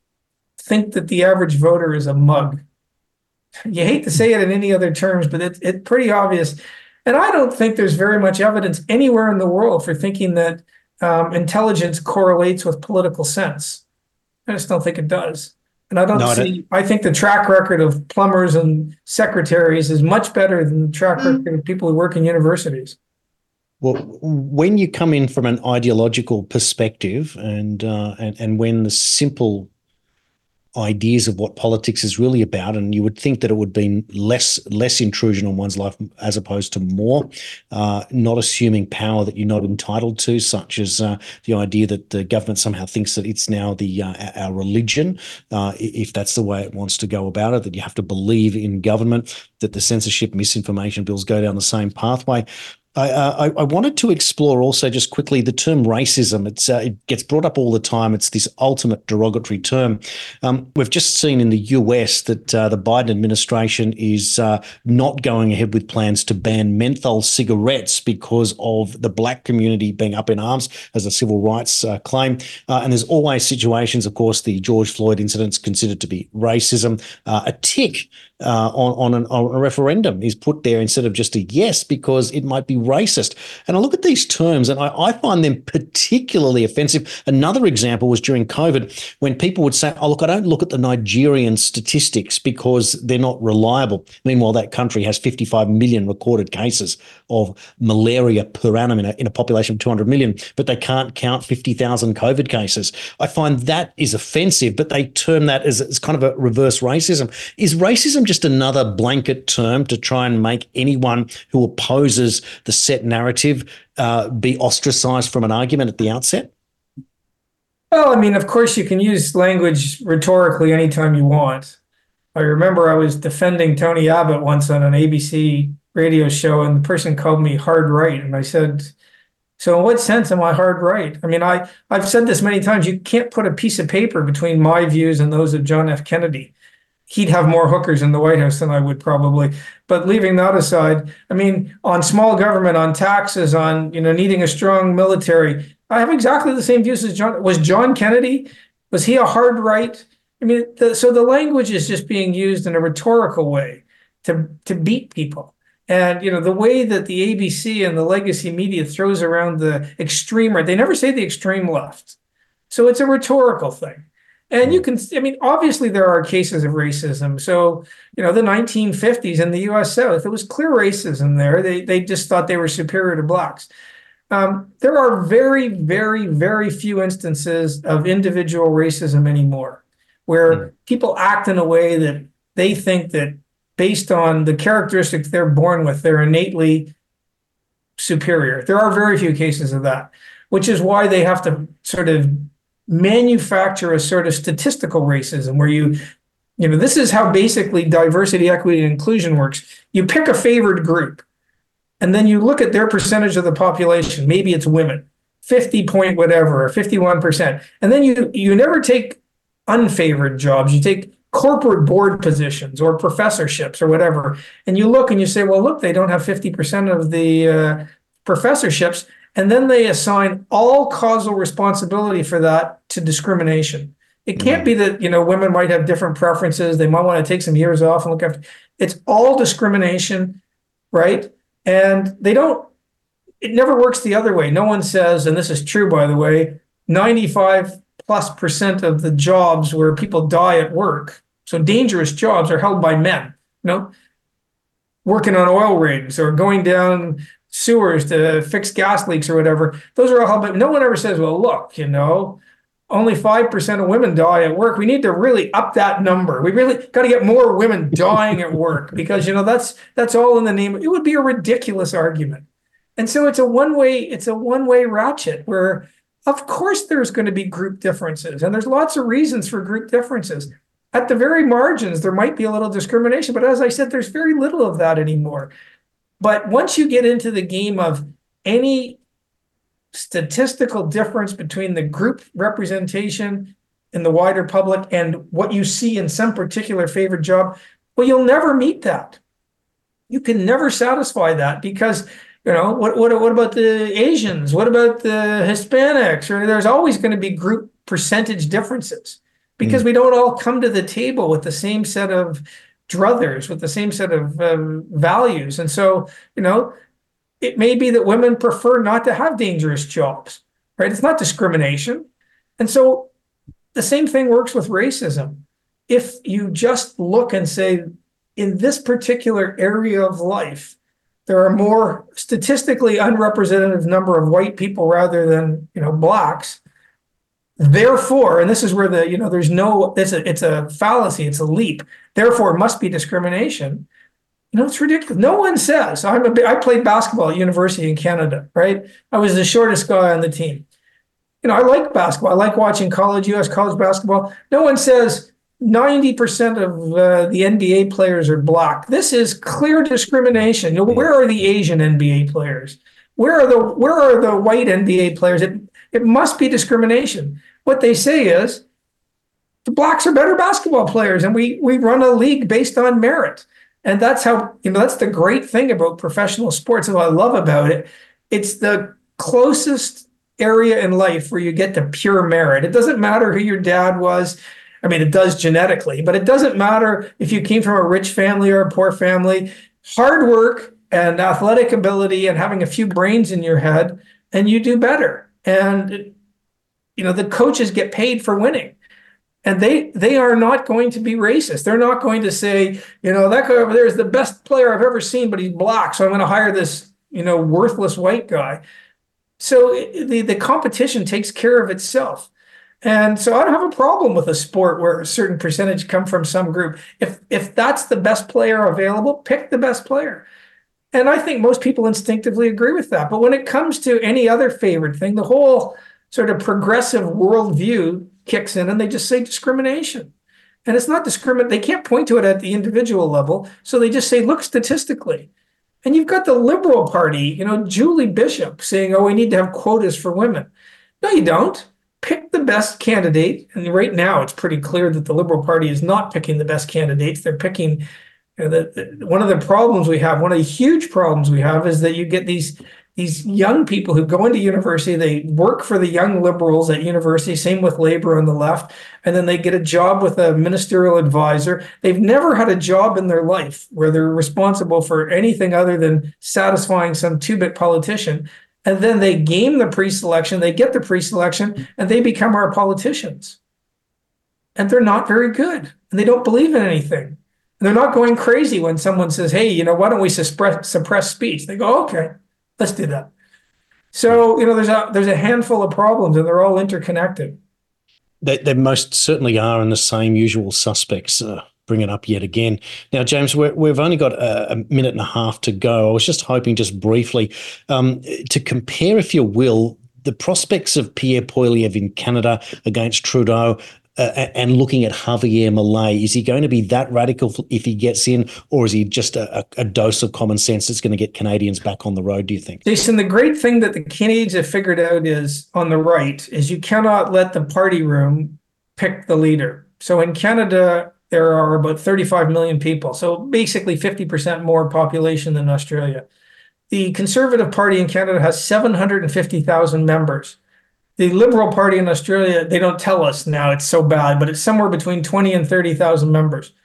think that the average voter is a mug. You hate to say it in any other terms, but it's it pretty obvious. And I don't think there's very much evidence anywhere in the world for thinking that um, intelligence correlates with political sense. I just don't think it does. And I don't no, see, I, I think the track record of plumbers and secretaries is much better than the track record of people who work in universities. Well, when you come in from an ideological perspective and uh, and, and when the simple ideas of what politics is really about, and you would think that it would be less less intrusion on one's life as opposed to more, uh, not assuming power that you're not entitled to, such as uh, the idea that the government somehow thinks that it's now the uh, our religion, uh, if that's the way it wants to go about it, that you have to believe in government, that the censorship, misinformation bills go down the same pathway. I, uh, I, I wanted to explore also just quickly the term racism. It's uh, it gets brought up all the time. It's this ultimate derogatory term. Um, we've just seen in the U S that uh, the Biden administration is uh, not going ahead with plans to ban menthol cigarettes because of the black community being up in arms as a civil rights uh, claim. Uh, and there's always situations, of course, the George Floyd incident's considered to be racism. Uh, a tick Uh, on, on, an, on a referendum is put there instead of just a yes because it might be racist. And I look at these terms and I, I find them particularly offensive. Another example was during COVID when people would say, oh, look, I don't look at the Nigerian statistics because they're not reliable. Meanwhile, that country has fifty-five million recorded cases of malaria per annum in a, in a population of two hundred million, but they can't count fifty thousand COVID cases. I find that is offensive, but they term that as, as kind of a reverse racism. Is racism just another blanket term to try and make anyone who opposes the set narrative uh, be ostracized from an argument at the outset? Well, I mean, of course, you can use language rhetorically anytime you want. I remember I was defending Tony Abbott once on an A B C radio show, and the person called me hard right. And I said, so in what sense am I hard right? I mean, I, I've said this many times. You can't put a piece of paper between my views and those of John F. Kennedy. He'd have more hookers in the White House than I would probably. But leaving that aside, I mean, on small government, on taxes, on, you know, needing a strong military, I have exactly the same views as John. Was John Kennedy, was he a hard right? I mean, the, so the language is just being used in a rhetorical way to, to beat people. And, you know, the way that the A B C and the legacy media throws around the extreme right, they never say the extreme left. So it's a rhetorical thing. And you can, I mean, obviously there are cases of racism. So, you know, the nineteen fifties in the U S South, there was clear racism there. They they just thought they were superior to blacks. Um, there are very, very, very few instances of individual racism anymore, where mm. people act in a way that they think that based on the characteristics they're born with, they're innately superior. There are very few cases of that, which is why they have to sort of manufacture a sort of statistical racism where you, you know, this is how basically diversity, equity, and inclusion works. You pick a favored group, and then you look at their percentage of the population. Maybe it's women, fifty point whatever, or fifty-one percent. And then you you never take unfavored jobs. You take corporate board positions or professorships or whatever. And you look and you say, well, look, they don't have fifty percent of the uh, professorships. And then they assign all causal responsibility for that to discrimination. It can't mm-hmm. be that, you know, women might have different preferences. They might want to take some years off and look after. It's all discrimination, right? And they don't, it never works the other way. No one says, and this is true, by the way, ninety-five plus percent of the jobs where people die at work, so dangerous jobs, are held by men, you know, working on oil rigs or going down sewers to fix gas leaks or whatever. Those are all, but no one ever says, well, look, you know, only five percent of women die at work. We need to really up that number. We really got to get more women dying at work because, you know, that's, that's all in the name. It would be a ridiculous argument. And so it's a one-way, it's a one-way ratchet where, of course, there's going to be group differences, and there's lots of reasons for group differences. At the very margins, there might be a little discrimination, but as I said, there's very little of that anymore. But once you get into the game of any statistical difference between the group representation in the wider public and what you see in some particular favored job, well, you'll never meet that. You can never satisfy that because, you know, what what what about the Asians? What about the Hispanics? Or there's always going to be group percentage differences because mm. we don't all come to the table with the same set of druthers, with the same set of um, values. And so, you know, it may be that women prefer not to have dangerous jobs, right? It's not discrimination. And so the same thing works with racism. If you just look and say, in this particular area of life, there are more statistically unrepresentative number of white people rather than, you know, blacks. Therefore, and this is where the, you know, there's no, it's a, it's a fallacy, it's a leap. Therefore, it must be discrimination. You know, it's ridiculous. No one says, I'm a, I played basketball at university in Canada, right? I was the shortest guy on the team. You know, I like basketball. I like watching college, U S college basketball. No one says ninety percent of uh, the N B A players are black. This is clear discrimination. You know, where are the Asian N B A players? Where are the where are the white N B A players? It, it must be discrimination. What they say is the blacks are better basketball players, and we we run a league based on merit. And that's how, you know, that's the great thing about professional sports and what I love about it. It's the closest area in life where you get to pure merit. It doesn't matter who your dad was. I mean, it does genetically, but it doesn't matter if you came from a rich family or a poor family. Hard work and athletic ability and having a few brains in your head, and you do better. And, you know, the coaches get paid for winning. And they they are not going to be racist. They're not going to say, you know, that guy over there is the best player I've ever seen, but he's black, so I'm going to hire this, you know, worthless white guy. So the, the competition takes care of itself. And so I don't have a problem with a sport where a certain percentage come from some group. If if that's the best player available, pick the best player. And I think most people instinctively agree with that. But when it comes to any other favorite thing, the whole sort of progressive worldview kicks in and they just say discrimination. And it's not discriminate. They can't point to it at the individual level. So they just say, look statistically. And you've got the Liberal Party, you know, Julie Bishop saying, oh, we need to have quotas for women. No, you don't. Pick the best candidate. And right now it's pretty clear that the Liberal Party is not picking the best candidates. They're picking, you know, the, the, one of the problems we have, one of the huge problems we have is that you get these These young people who go into university, they work for the young liberals at university, same with Labour on the left, and then they get a job with a ministerial advisor. They've never had a job in their life where they're responsible for anything other than satisfying some two-bit politician. And then they game the pre-selection, they get the pre-selection, and they become our politicians. And they're not very good, and they don't believe in anything. And they're not going crazy when someone says, hey, you know, why don't we suppress, suppress speech? They go, okay. Let's do that. So, you know, there's a there's a handful of problems and they're all interconnected. They, they most certainly are, and the same usual suspects uh, bring it up yet again. Now, James, we're, we've only got a, a minute and a half to go. I was just hoping just briefly um, to compare, if you will, the prospects of Pierre Poilievre in Canada against Trudeau Uh, and looking at Javier Milei. Is he going to be that radical if he gets in, or is he just a, a dose of common sense that's going to get Canadians back on the road, do you think? Jason, the great thing that the Canadians have figured out is on the right is you cannot let the party room pick the leader. So in Canada, there are about thirty-five million people, so basically fifty percent more population than Australia. The Conservative Party in Canada has seven hundred fifty thousand members. The Liberal Party in Australia, they don't tell us now, it's so bad, but it's somewhere between twenty and thirty thousand members.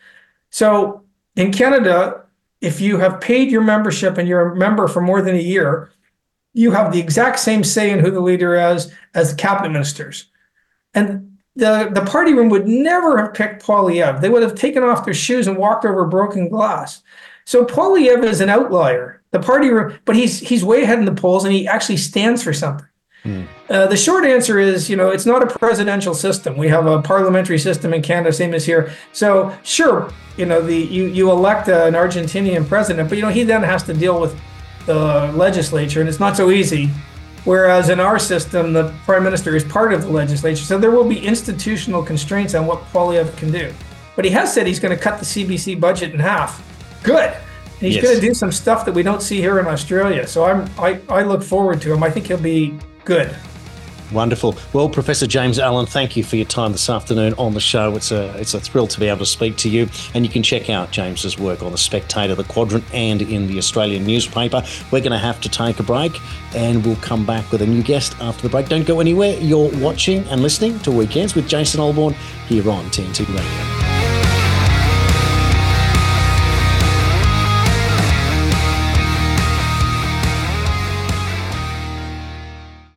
So in Canada, if you have paid your membership and you're a member for more than a year, you have the exact same say in who the leader is as the cabinet ministers. And the, the party room would never have picked Poilievre. They would have taken off their shoes and walked over broken glass. So Poilievre is an outlier. The party room, but he's he's way ahead in the polls and he actually stands for something. Mm. Uh, the short answer is, you know, it's not a presidential system. We have a parliamentary system in Canada, same as here. So sure, you know, the you, you elect a, an Argentinian president, but, you know, he then has to deal with the legislature, and it's not so easy. Whereas in our system, the prime minister is part of the legislature. So there will be institutional constraints on what Poilievre can do. But he has said he's going to cut the C B C budget in half. Good. And he's yes. going to do some stuff that we don't see here in Australia. So I'm I, I look forward to him. I think he'll be good. Wonderful. Well, Professor James Allen, thank you for your time this afternoon on the show. It's a it's a thrill to be able to speak to you. And you can check out James's work on The Spectator, The Quadrant, and in the Australian newspaper. We're going to have to take a break, and we'll come back with a new guest after the break. Don't go anywhere. You're watching and listening to Weekends with Jason Olbourne here on T N T Radio.